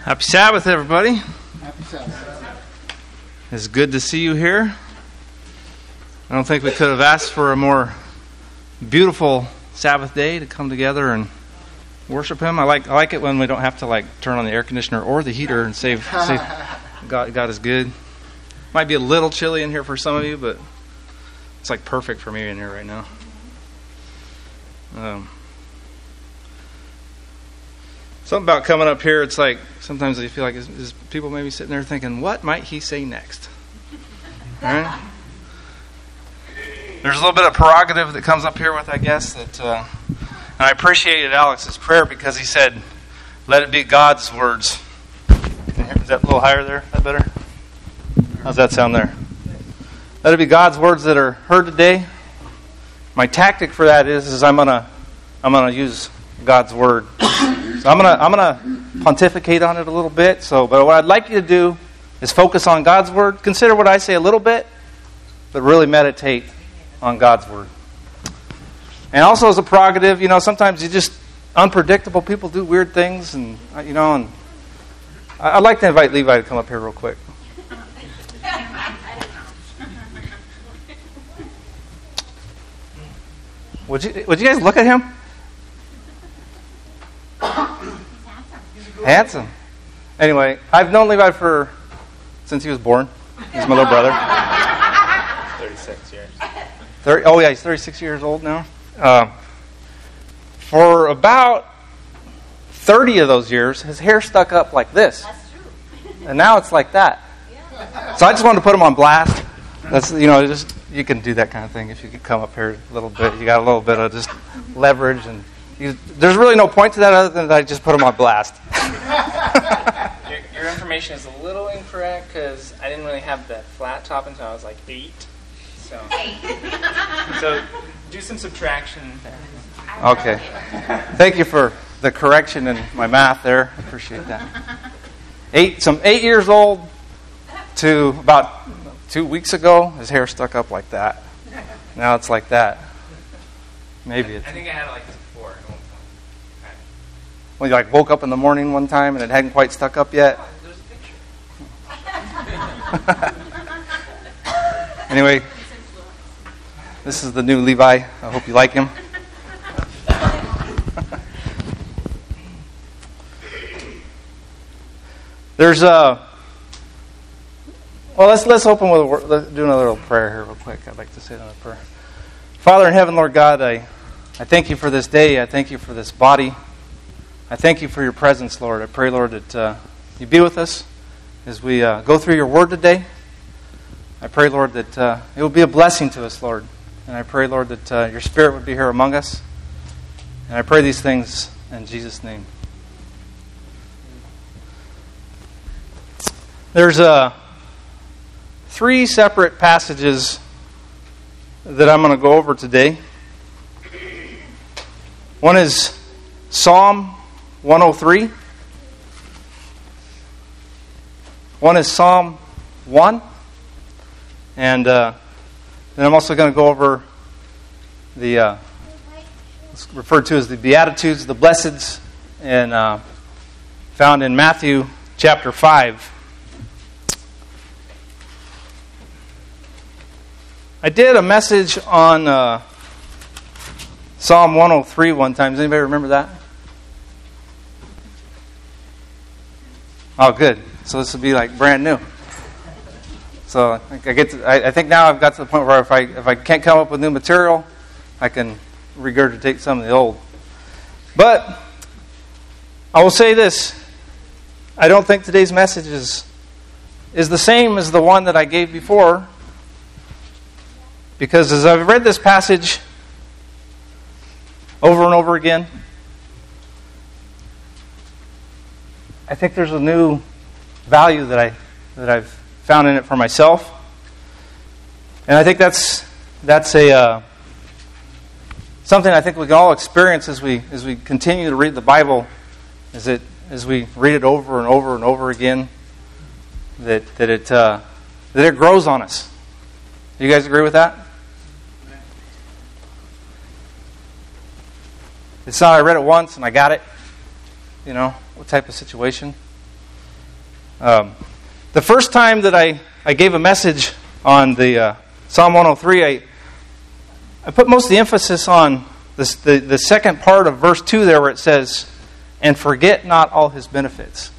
Happy Sabbath, everybody. Happy Sabbath. It's good to see you here. I don't think we could have asked for a more beautiful Sabbath day to come together and worship Him. I like it when we don't have to turn on the air conditioner or the heater and save God is good. Might be a little chilly in here for some of you, but it's perfect for me in here right now. Something about coming up here, it's sometimes I feel like is people maybe sitting there thinking, what might he say next? All right? There's a little bit of prerogative that comes up here with, I guess, that and I appreciated Alex's prayer because he said, let it be God's words. Is that a little higher there? Is that better? How's that sound there? Let it be God's words that are heard today. My tactic for that is I'm gonna use God's word. So I'm gonna pontificate on it a little bit. But what I'd like you to do is focus on God's word. Consider what I say a little bit, but really meditate on God's word. And also as a prerogative, sometimes you just unpredictable people do weird things, and and I'd like to invite Levi to come up here real quick. Would you guys look at him? Handsome. Anyway, I've known Levi since he was born. He's my little brother. 36 years. He's 36 years old now. For about 30 of those years, his hair stuck up like this. That's true. And now it's like that. Yeah. So I just wanted to put him on blast. That's you can do that kind of thing if you could come up here a little bit. You got a little bit of just leverage, and there's really no point to that other than I just put him on blast. Your information is a little incorrect because I didn't really have the flat top until I was 8. So do some subtraction there. Okay. Thank you for the correction in my math there. I appreciate that. 8 years old to about 2 weeks ago, his hair stuck up like that. Now it's like that. Maybe it's... I think I had it 4 at one point. Well, you woke up in the morning one time and it hadn't quite stuck up yet. There's a picture. Anyway, this is the new Levi. I hope you like him. There's let's open with a word. Let's do another little prayer here real quick. I'd like to say another prayer. Father in heaven, Lord God, I thank you for this day. I thank you for this body. I thank you for your presence, Lord. I pray, Lord, that you be with us as we go through your word today. I pray, Lord, that it will be a blessing to us, Lord. And I pray, Lord, that your Spirit would be here among us. And I pray these things in Jesus' name. There's 3 separate passages that I'm going to go over today. One is Psalm 103. One is Psalm 1. And then I'm also going to go over the it's referred to as the Beatitudes, the Blesseds, and found in Matthew chapter 5. I did a message on Psalm 103 one time. Does anybody remember that? Oh, good. So this will be brand new. So I think now I've got to the point where if I can't come up with new material, I can regurgitate some of the old. But I will say this: I don't think today's message is the same as the one that I gave before. Because as I've read this passage over and over again, I think there's a new value that I've found in it for myself, and I think that's a something I think we can all experience as we continue to read the Bible, as we read it over and over and over again, that it grows on us. Do you guys agree with that? It's not I read it once and I got it. What type of situation. The first time that I gave a message on the Psalm 103, I put most of the emphasis on this, the second part of verse 2 there where it says, "And forget not all his benefits."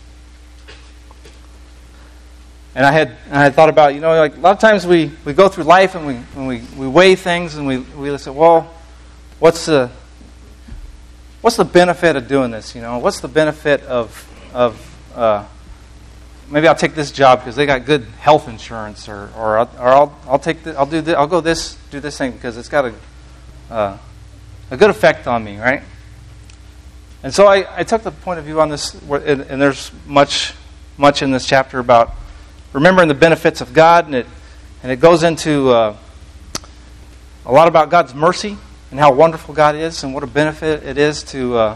And I had thought about, like a lot of times we go through life and we weigh things and we say, well, what's the benefit of doing this? What's the benefit of maybe I'll take this job because they got good health insurance, or I'll take I'll do this thing because it's got a good effect on me, right? And so I took the point of view on this, and there's much in this chapter about remembering the benefits of God, and it goes into a lot about God's mercy and how wonderful God is, and what a benefit it is to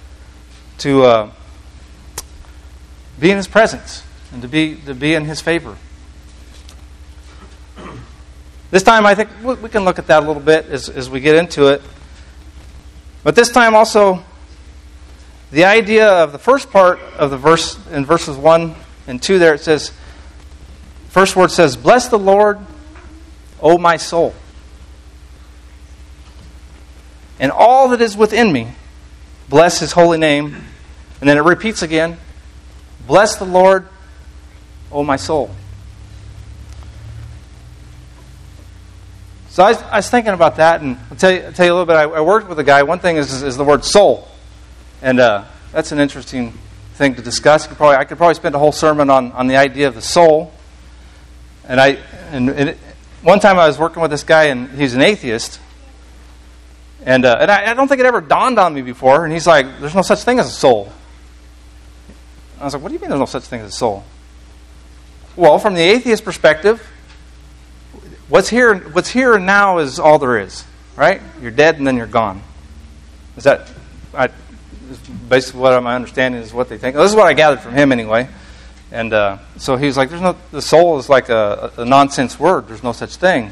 be in His presence and to be in His favor. This time, I think we can look at that a little bit as we get into it. But this time also, the idea of the first part of the verse, in verses 1 and 2 there, it says, first word says, "Bless the Lord, O my soul, and all that is within me, bless His holy name." And then it repeats again, "Bless the Lord, O my soul." So I was thinking about that, and I'll tell you a little bit. I worked with a guy. One thing is the word soul, and that's an interesting thing to discuss. I could probably spend a whole sermon on the idea of the soul. And one time I was working with this guy, and he's an atheist, and I don't think it ever dawned on me before. And he's like, "There's no such thing as a soul." I was like, "What do you mean there's no such thing as a soul?" Well, from the atheist perspective, what's here and now is all there is, right? You're dead and then you're gone. Is that basically what my understanding is what they think? This is what I gathered from him anyway. And so he's like, the soul is like a nonsense word. There's no such thing.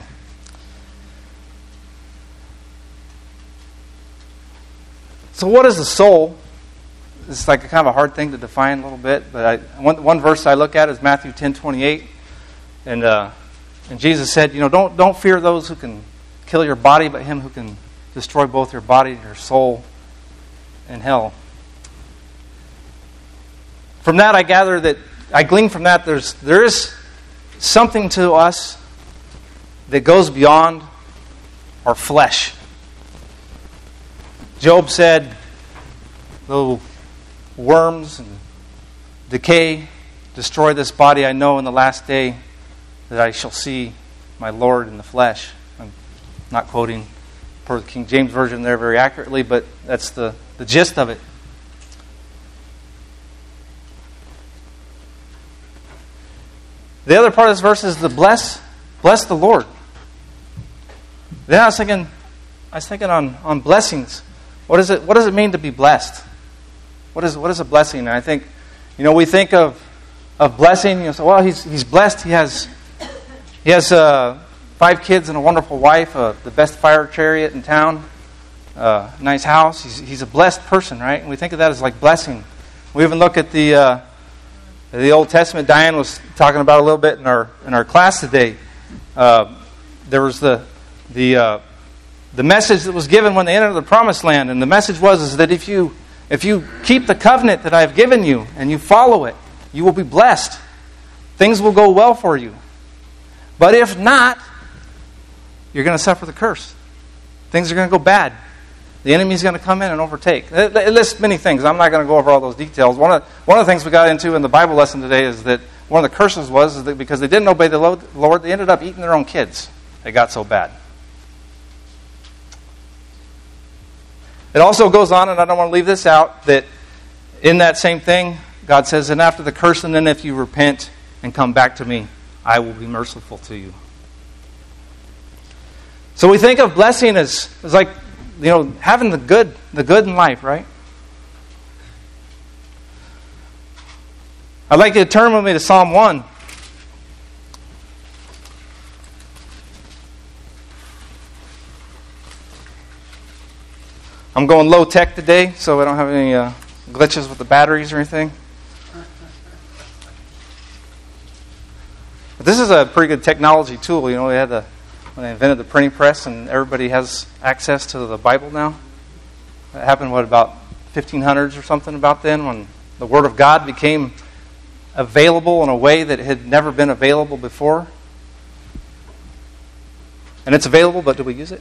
So what is the soul? It's like kind of a hard thing to define a little bit. But one verse I look at is Matthew 10:28. And Jesus said, don't fear those who can kill your body, but him who can destroy both your body and your soul in hell. From that I glean from that there is something to us that goes beyond our flesh. Job said, "Though worms and decay destroy this body, I know in the last day that I shall see my Lord in the flesh." I'm not quoting per the King James Version there very accurately, but that's the gist of it. The other part of this verse is the bless the Lord. Then I was thinking on blessings. What does it mean to be blessed? What is a blessing? And I think, we think of blessing. So well, he's blessed. He has 5 kids and a wonderful wife, the best fire chariot in town, nice house. He's a blessed person, right? And we think of that as like blessing. We even look at the Old Testament. Diane was talking about a little bit in our class today. There was the message that was given when they entered the Promised Land, and the message was that if you keep the covenant that I have given you and you follow it, you will be blessed. Things will go well for you. But if not, you're going to suffer the curse. Things are going to go bad. The enemy's going to come in and overtake. It lists many things. I'm not going to go over all those details. One of the things we got into in the Bible lesson today is that one of the curses was that because they didn't obey the Lord, they ended up eating their own kids. It got so bad. It also goes on, and I don't want to leave this out, that in that same thing, God says, "And after the curse, and then if you repent and come back to me, I will be merciful to you." So we think of blessing as like, having the good in life, right? I'd like you to turn with me to Psalm 1. I'm going low tech today, so I don't have any glitches with the batteries or anything. this is a pretty good technology tool. You know, when they invented the printing press, and everybody has access to the Bible now. That happened, about 1500s or something about then, when the Word of God became available in a way that had never been available before. And it's available, but do we use it?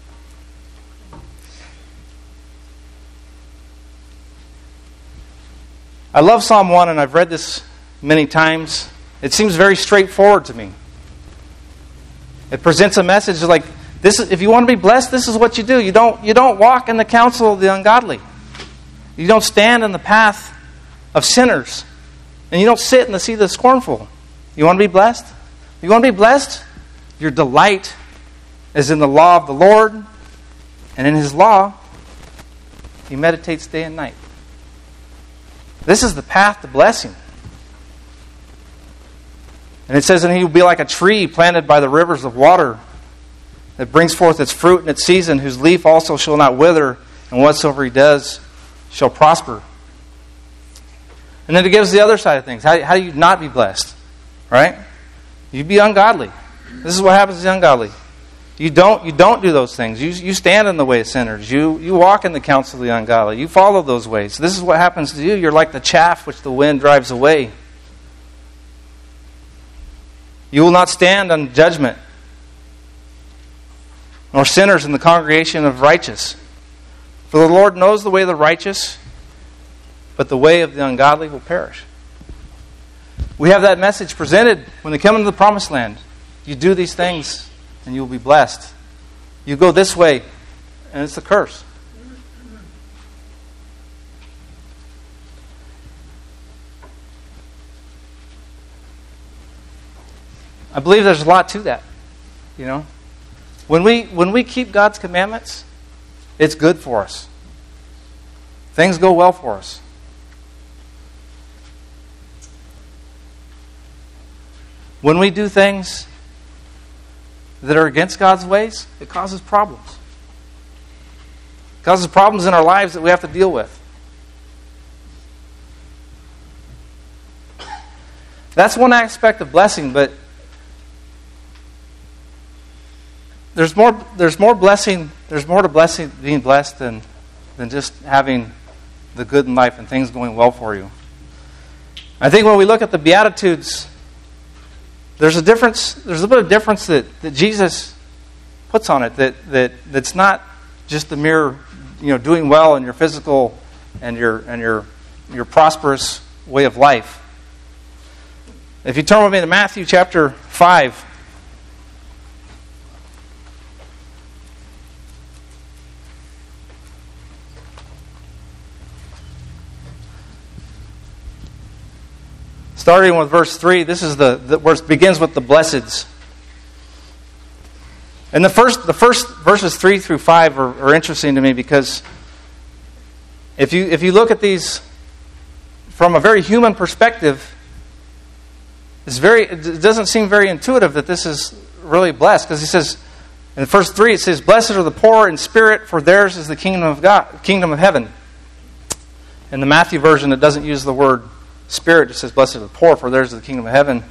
I love Psalm 1, and I've read this many times. It seems very straightforward to me. It presents a message like this: if you want to be blessed, this is what you do. You don't walk in the counsel of the ungodly. You don't stand in the path of sinners. And you don't sit in the seat of the scornful. You want to be blessed? You want to be blessed? Your delight is in the law of the Lord, and in His law, He meditates day and night. This is the path to blessing. And it says, and he will be like a tree planted by the rivers of water that brings forth its fruit in its season, whose leaf also shall not wither, and whatsoever he does shall prosper. And then it gives the other side of things. How do you not be blessed? Right? You be ungodly. This is what happens to the ungodly. You don't do those things. You stand in the way of sinners. You walk in the counsel of the ungodly. You follow those ways. This is what happens to you. You're like the chaff which the wind drives away. You will not stand on judgment, nor sinners in the congregation of righteous. For the Lord knows the way of the righteous, but the way of the ungodly will perish. We have that message presented when they come into the promised land. You do these things, and you will be blessed. You go this way, and it's a curse. I believe there's a lot to that. You know, when we keep God's commandments, it's good for us. Things go well for us. When we do things that are against God's ways, it causes problems. It causes problems in our lives that we have to deal with. That's one aspect of blessing, but there's more blessing. There's more to blessing, being blessed, than just having the good in life and things going well for you. I think when we look at the Beatitudes, there's a difference. There's a bit of difference that Jesus puts on it. That's not just the mere, doing well in your physical and your prosperous way of life. If you turn with me to Matthew chapter 5. Starting with verse 3, this is the where it begins with the blesseds. And the first verses 3 through 5 are interesting to me, because if you look at these from a very human perspective, it doesn't seem very intuitive that this is really blessed, because he says in verse 3, it says, "Blessed are the poor in spirit, for theirs is the kingdom of God, kingdom of heaven." In the Matthew version, it doesn't use the word spirit. It says, "Blessed are the poor, for theirs is the kingdom of heaven."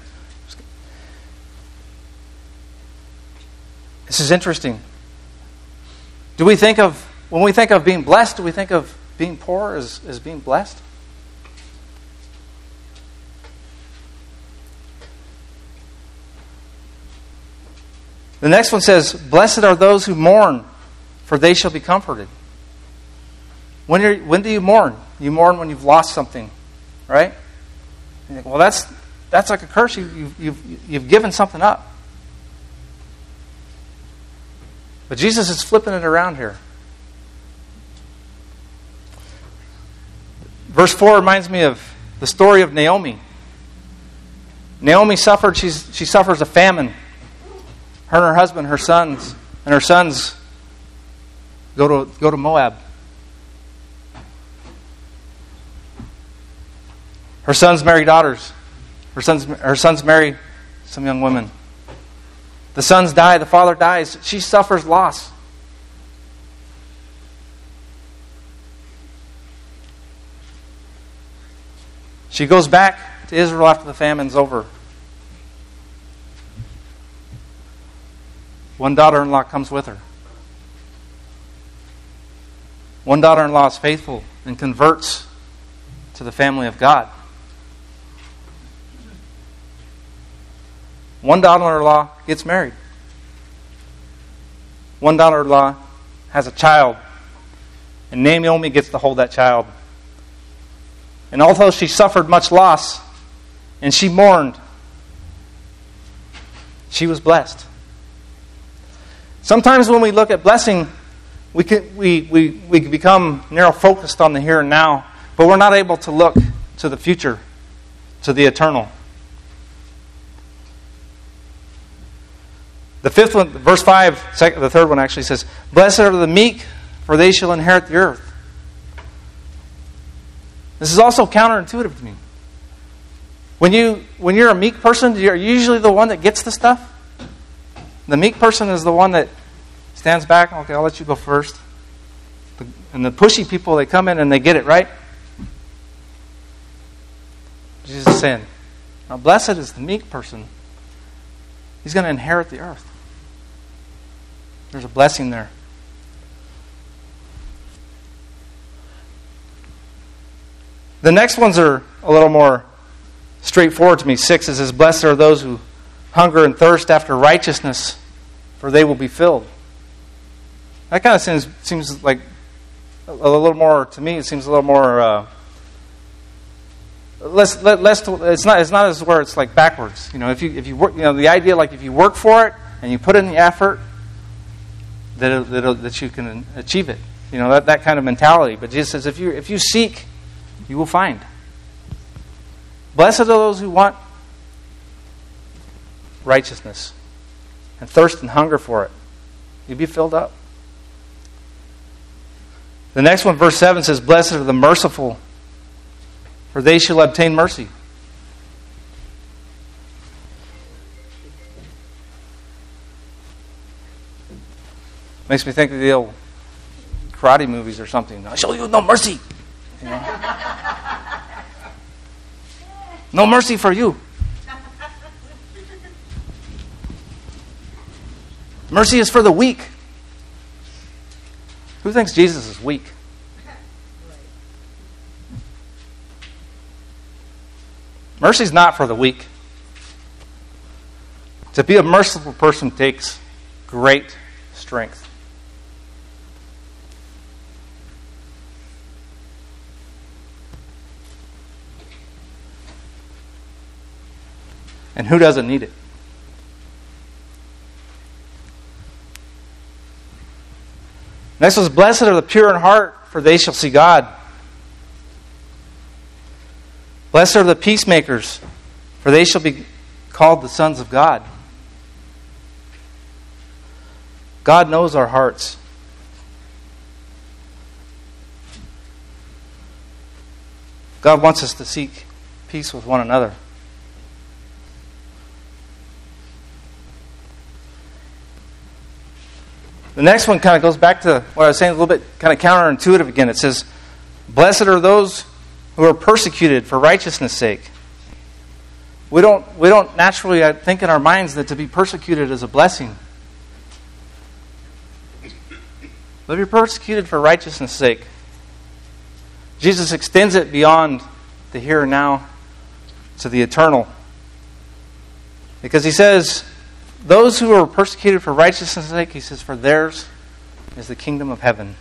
This is interesting. When we think of being blessed, do we think of being poor as being blessed? The next one says, "Blessed are those who mourn, for they shall be comforted." When do you mourn? You mourn when you've lost something, right? You think, well, that's like a curse. You've given something up. But Jesus is flipping it around here. Verse 4 reminds me of the story of Naomi. Naomi suffered. She suffers a famine. Her and her husband, her sons go to Moab. Her sons marry daughters. Her sons marry some young women. The sons die. The father dies. She suffers loss. She goes back to Israel after the famine's over. one daughter-in-law comes with her. One daughter-in-law is faithful and converts to the family of God. One daughter-in-law gets married. One daughter-in-law has a child, and Naomi gets to hold that child. And although she suffered much loss and she mourned, she was blessed. Sometimes when we look at blessing, we become narrow-focused on the here and now, but we're not able to look to the future, to the eternal. The fifth one, verse 5, the third one actually says, "Blessed are the meek, for they shall inherit the earth." This is also counterintuitive to me. When you're a meek person, you're usually the one that gets the stuff. The meek person is the one that stands back. Okay, I'll let you go first. And the pushy people, they come in and they get it, right? Jesus is saying, now blessed is the meek person. He's going to inherit the earth. There's a blessing there. The next ones are a little more straightforward to me. 6 says, "Blessed are those who hunger and thirst after righteousness, for they will be filled." That kind of seems like a little more, to me, it seems a little more, less, it's not as where it's like backwards. If you work, the idea like if you work for it and you put in the effort, that you can achieve it. That kind of mentality. But Jesus says, if you seek, you will find. Blessed are those who want righteousness and thirst and hunger for it. You'll be filled up. The next one, verse 7 says, "Blessed are the merciful, for they shall obtain mercy." Makes me think of the old karate movies or something. "I'll show you no mercy." No mercy for you. Mercy is for the weak. Who thinks Jesus is weak? Mercy's not for the weak. To be a merciful person takes great strength. And who doesn't need it? Next was, "Blessed are the pure in heart, for they shall see God." "Blessed are the peacemakers, for they shall be called the sons of God." God knows our hearts. God wants us to seek peace with one another. The next one kind of goes back to what I was saying, a little bit kind of counterintuitive again. It says, "Blessed are those who are persecuted for righteousness' sake." We don't naturally think in our minds that to be persecuted is a blessing. But if you're persecuted for righteousness' sake, Jesus extends it beyond the here and now to the eternal. Because he says, those who are persecuted for righteousness' sake, he says, for theirs is the kingdom of heaven.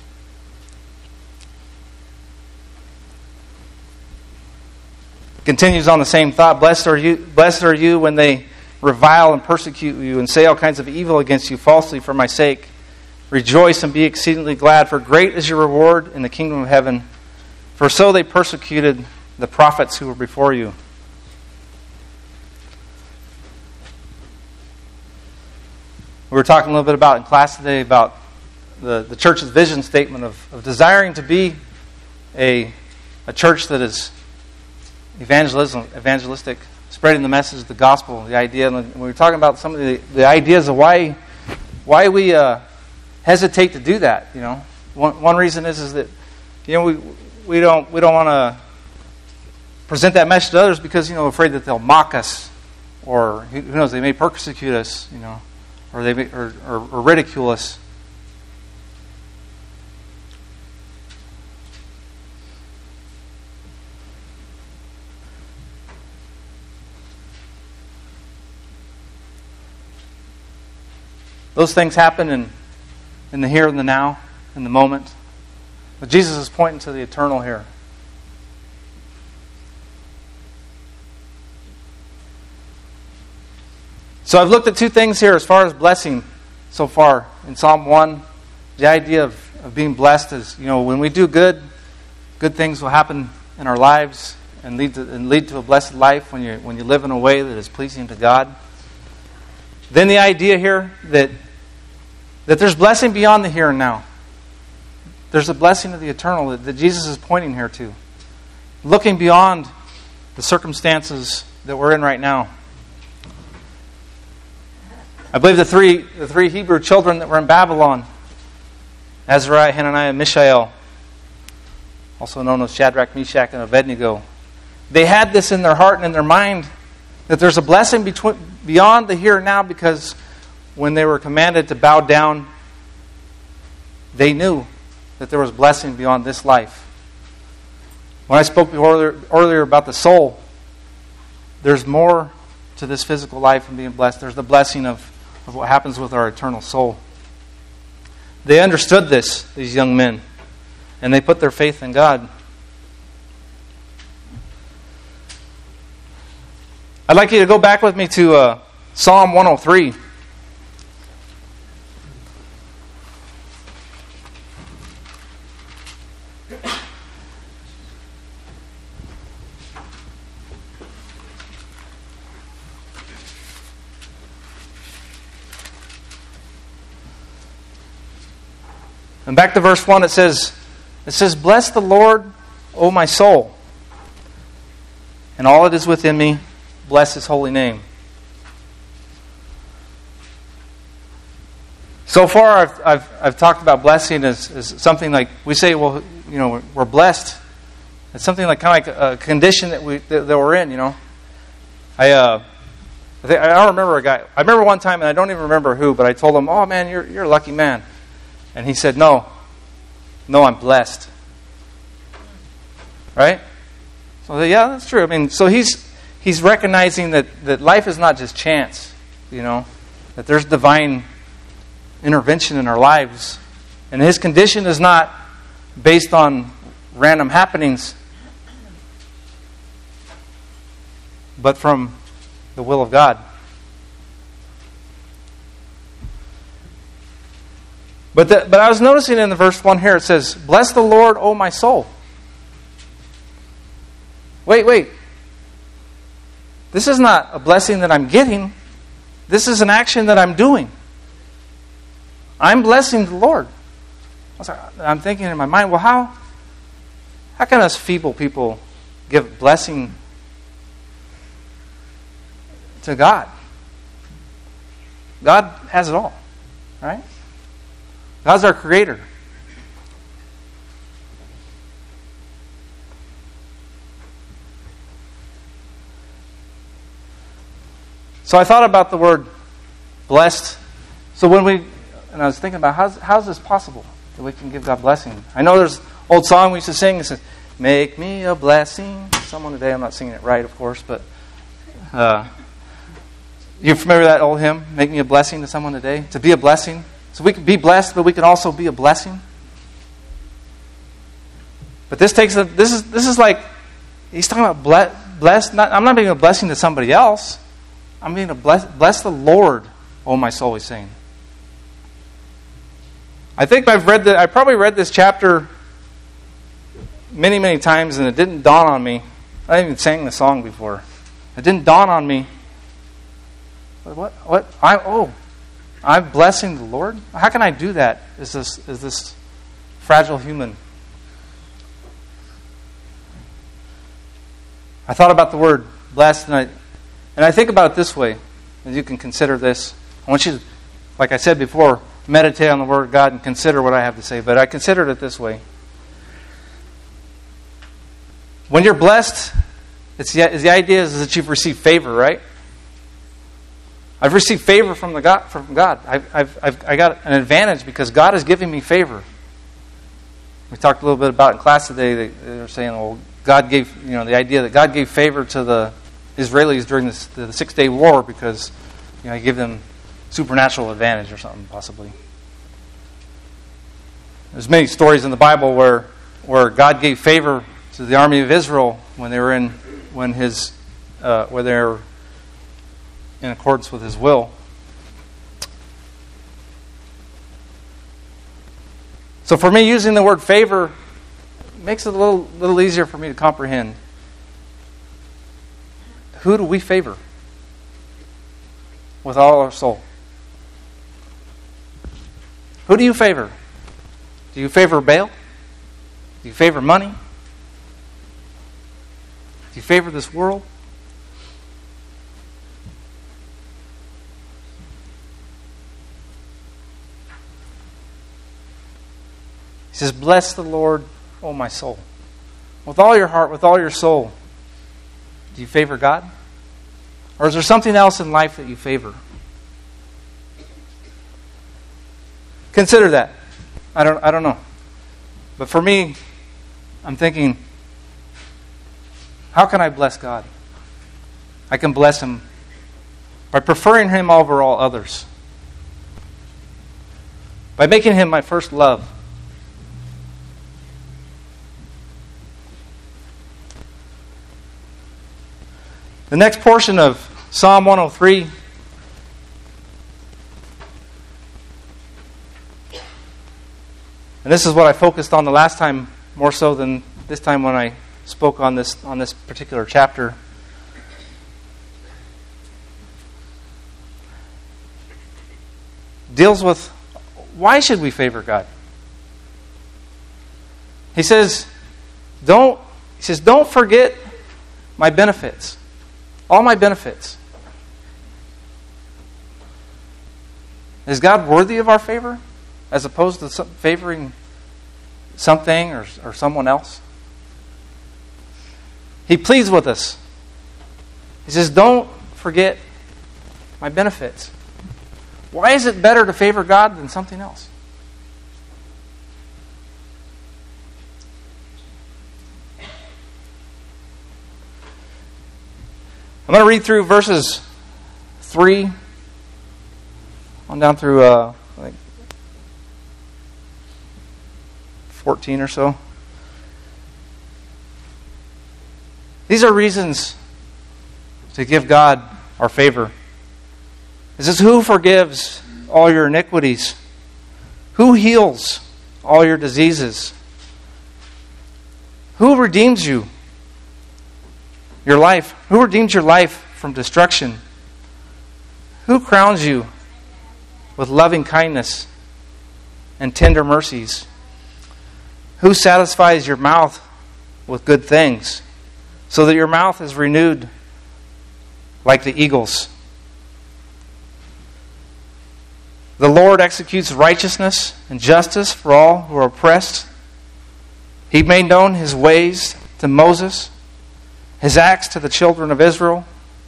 Continues on the same thought. Blessed are you when they revile and persecute you and say all kinds of evil against you falsely for my sake. Rejoice and be exceedingly glad, for great is your reward in the kingdom of heaven. For so they persecuted the prophets who were before you. We were talking a little bit about in class today about the church's vision statement of desiring to be a church that is evangelistic, spreading the message of the gospel, the idea. And we were talking about some of the ideas of why we hesitate to do that. You know, one reason is that we don't want to present that message to others because we're afraid that they'll mock us, or who knows, they may persecute us. or ridicule us. Those things happen in the here and the now, in the moment. But Jesus is pointing to the eternal here. So I've looked at two things here as far as blessing so far. In Psalm 1, the idea of being blessed is, when we do good things will happen in our lives and lead to a blessed life when you live in a way that is pleasing to God. Then the idea here that there's blessing beyond the here and now. There's a blessing of the eternal that Jesus is pointing here to. Looking beyond the circumstances that we're in right now. I believe the three Hebrew children that were in Babylon, Azariah, Hananiah, and Mishael, also known as Shadrach, Meshach, and Abednego, they had this in their heart and in their mind that there's a blessing beyond the here and now, because when they were commanded to bow down, they knew that there was blessing beyond this life. When I spoke earlier about the soul, there's more to this physical life and being blessed. There's the blessing of what happens with our eternal soul. They understood this, these young men, and they put their faith in God. I'd like you to go back with me to Psalm 103. And back to verse 1, it says, "Bless the Lord, O my soul, and all that is within me, bless His holy name." So far, I've talked about blessing as something like, we say, well, we're blessed. It's something like kind of like a condition that we're in. I don't remember a guy. I remember one time, and I don't even remember who, but I told him, "Oh man, you're a lucky man." And he said, No, I'm blessed. Right? So yeah, that's true. I mean, so he's recognizing that life is not just chance, that there's divine intervention in our lives. And his condition is not based on random happenings, but from the will of God. But I was noticing in the verse 1 here, it says, "Bless the Lord, O my soul." Wait. This is not a blessing that I'm getting. This is an action that I'm doing. I'm blessing the Lord. I'm thinking in my mind, well, how can us feeble people give blessing to God? God has it all, right? God's our creator. So I thought about the word blessed. So and I was thinking about how's this possible that we can give God blessing? I know there's an old song we used to sing. It says, "Make me a blessing." Someone today, I'm not singing it right, of course, but you familiar with that old hymn? "Make me a blessing to someone today." To be a blessing. So we can be blessed, but we can also be a blessing. But this is like, he's talking about blessed. I'm not being a blessing to somebody else. I'm being a bless the Lord, O my soul, he's saying. I think I probably read this chapter many, many times, and it didn't dawn on me. I even sang the song before. It didn't dawn on me. What? I'm blessing the Lord? How can I do that as this fragile human? I thought about the word blessed, and I think about it this way, and you can consider this. I want you to, like I said before, meditate on the Word of God and consider what I have to say, but I considered it this way. When you're blessed, the idea is that you've received favor, right? I've received favor from God. I got an advantage because God is giving me favor. We talked a little bit about in class today. They were saying, well, God gave, the idea that God gave favor to the Israelis during the 6-day war because, He gave them supernatural advantage or something, possibly. There's many stories in the Bible where God gave favor to the army of Israel when they were in accordance with His will. So for me, using the word favor makes it a little easier for me to comprehend. Who do we favor with all our soul? Who do you favor? Do you favor Baal? Do you favor money? Do you favor this world? He says, bless the Lord, O my soul. With all your heart, with all your soul. Do you favor God? Or is there something else in life that you favor? Consider that. I don't know. But for me, I'm thinking, how can I bless God? I can bless Him by preferring Him over all others. By making Him my first love. The next portion of Psalm 103 and this is what I focused on the last time more so than this time when I spoke on this particular chapter. Deals with why should we favor God? He says, don't forget my benefits. All my benefits. Is God worthy of our favor as opposed to favoring something or someone else? He pleads with us. He says, don't forget my benefits. Why is it better to favor God than something else? I'm going to read through verses 3 on down through 14 or so. These are reasons to give God our favor. It says, who forgives all your iniquities? Who heals all your diseases? Who redeems you? Your life. Who redeems your life from destruction? Who crowns you with loving kindness and tender mercies? Who satisfies your mouth with good things, so that your mouth is renewed like the eagle's? The Lord executes righteousness and justice for all who are oppressed. He made known His ways to Moses, His acts to the children of Israel.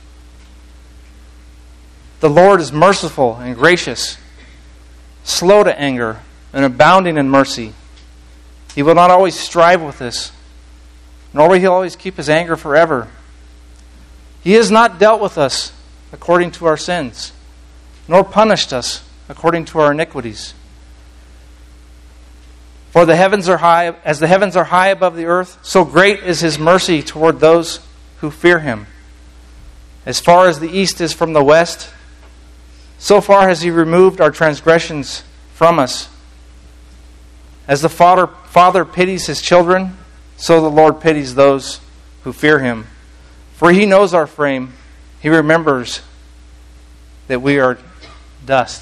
The Lord is merciful and gracious, slow to anger, and abounding in mercy. He will not always strive with us, nor will He always keep His anger forever. He has not dealt with us according to our sins, nor punished us according to our iniquities. For the heavens are high, as the heavens are high above the earth, so great is His mercy toward those who fear Him. As far as the east is from the west, so far has He removed our transgressions from us. As the Father pities His children, so the Lord pities those who fear Him. For He knows our frame. He remembers that we are dust.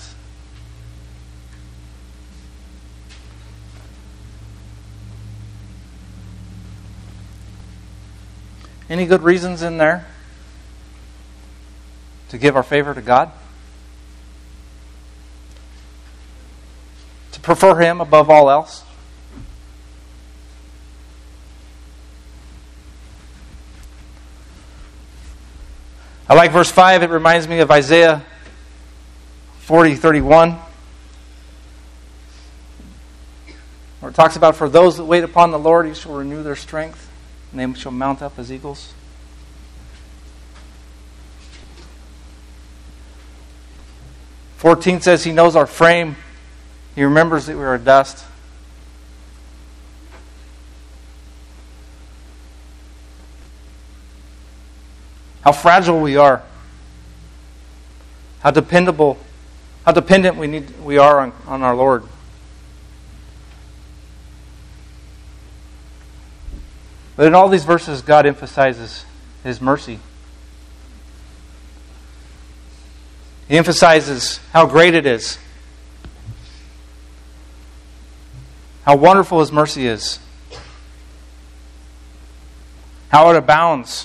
Any good reasons in there to give our favor to God? To prefer Him above all else? I like verse 5. It reminds me of Isaiah 40:31, where it talks about, for those that wait upon the Lord, He shall renew their strength, and they shall mount up as eagles. "14 says He knows our frame. He remembers that we are dust. How fragile we are. How dependent we are on our Lord. But in all these verses, God emphasizes His mercy. He emphasizes how great it is. How wonderful His mercy is. How it abounds.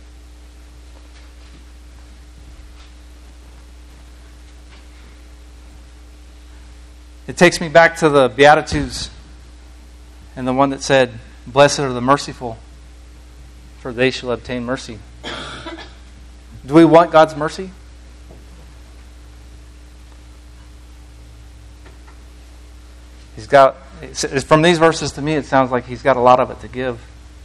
It takes me back to the Beatitudes and the one that said, "Blessed are the merciful, for they shall obtain mercy." Do we want God's mercy? He's got, from these verses to me, it sounds like He's got a lot of it to give.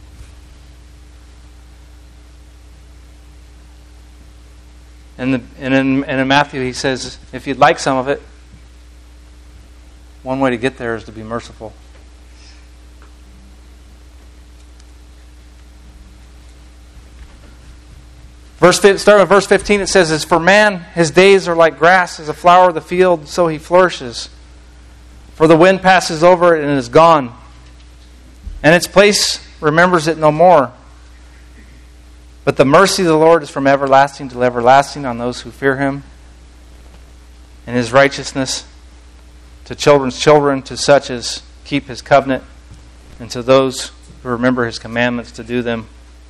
And in Matthew, He says, if you'd like some of it, one way to get there is to be merciful. Starting with verse 15, it says, "As for man, his days are like grass, as a flower of the field, so he flourishes. For the wind passes over it and is gone, and its place remembers it no more. But the mercy of the Lord is from everlasting to everlasting on those who fear Him, and His righteousness to children's children, to such as keep His covenant, and to those who remember His commandments to do them.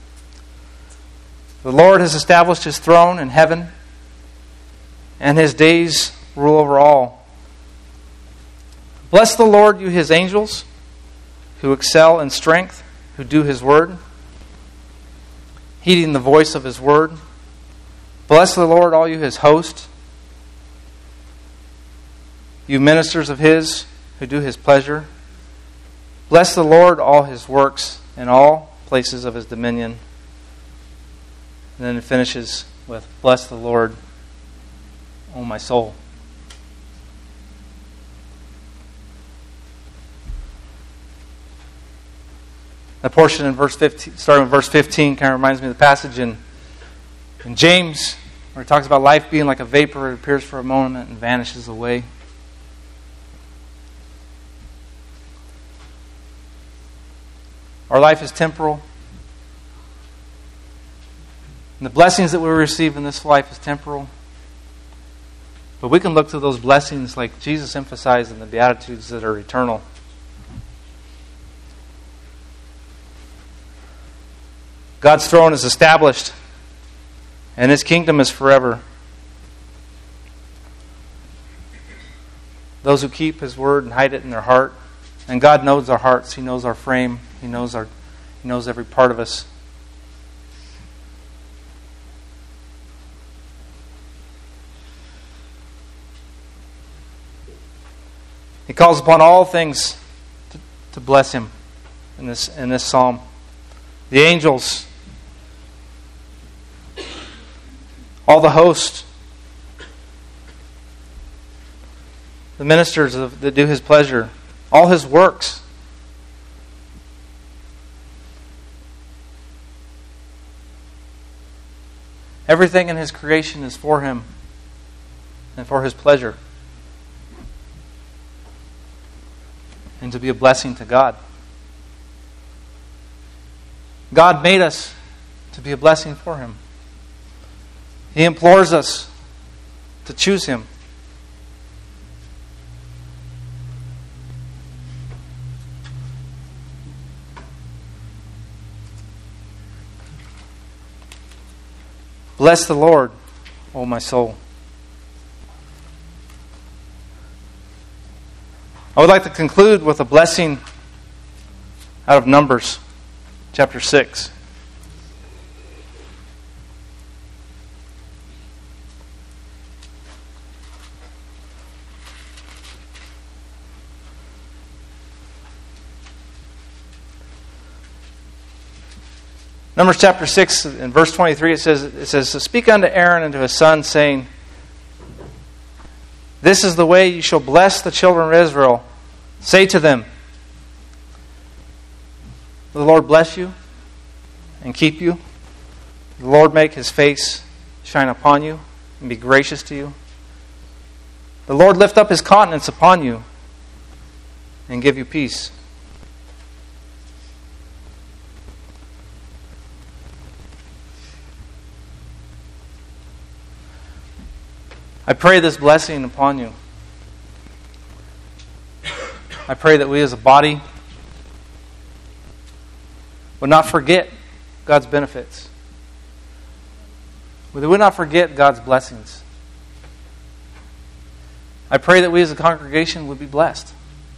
The Lord has established His throne in heaven, and His days rule over all. Bless the Lord, you His angels, who excel in strength, who do His word, heeding the voice of His word. Bless the Lord, all you His host, you ministers of His, who do His pleasure. Bless the Lord, all His works, in all places of His dominion." And then it finishes with, "Bless the Lord, O my soul." That portion in verse 15, starting with verse 15, kind of reminds me of the passage in James, where it talks about life being like a vapor. It appears for a moment and vanishes away. Our life is temporal. And the blessings that we receive in this life is temporal. But we can look to those blessings like Jesus emphasized in the Beatitudes that are eternal. God's throne is established, and His kingdom is forever. Those who keep His word and hide it in their heart, and God knows our hearts. He knows our frame. He knows every part of us. He calls upon all things to bless Him in this psalm. The angels, all the host, the ministers that do His pleasure, all His works. Everything in His creation is for Him and for His pleasure, and to be a blessing to God. God made us to be a blessing for Him. He implores us to choose Him. Bless the Lord, O my soul. I would like to conclude with a blessing out of Numbers, chapter 6. Numbers chapter 6 in verse 23 it says, "So speak unto Aaron and to his sons, saying, This is the way you shall bless the children of Israel. Say to them, The Lord bless you and keep you. The Lord make His face shine upon you and be gracious to you. The Lord lift up His countenance upon you and give you peace." I pray this blessing upon you. I pray that we as a body would not forget God's benefits. We would not forget God's blessings. I pray that we as a congregation would be blessed.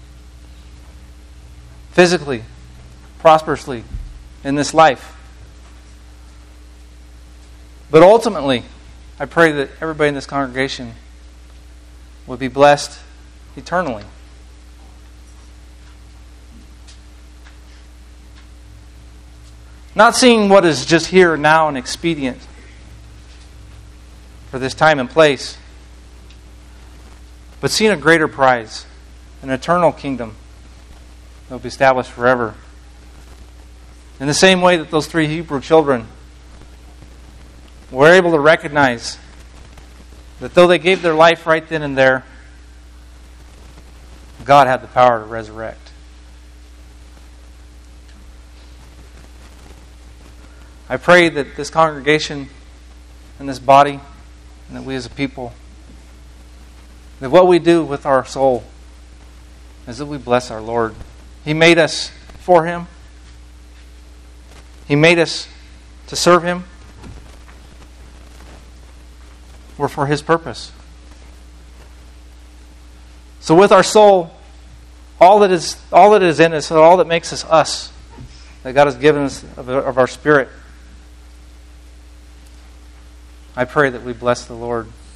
Physically, prosperously, in this life. But ultimately, I pray that everybody in this congregation would be blessed eternally. Not seeing what is just here now and expedient for this time and place, but seeing a greater prize, an eternal kingdom that will be established forever. In the same way that those 3 Hebrew children were able to recognize that though they gave their life right then and there, God had the power to resurrect. I pray that this congregation and this body, and that we as a people, that what we do with our soul is that we bless our Lord. He made us for Him. He made us to serve Him. We're for His purpose. So with our soul, all that is in us, all that makes us us, that God has given us of our spirit, I pray that we bless the Lord.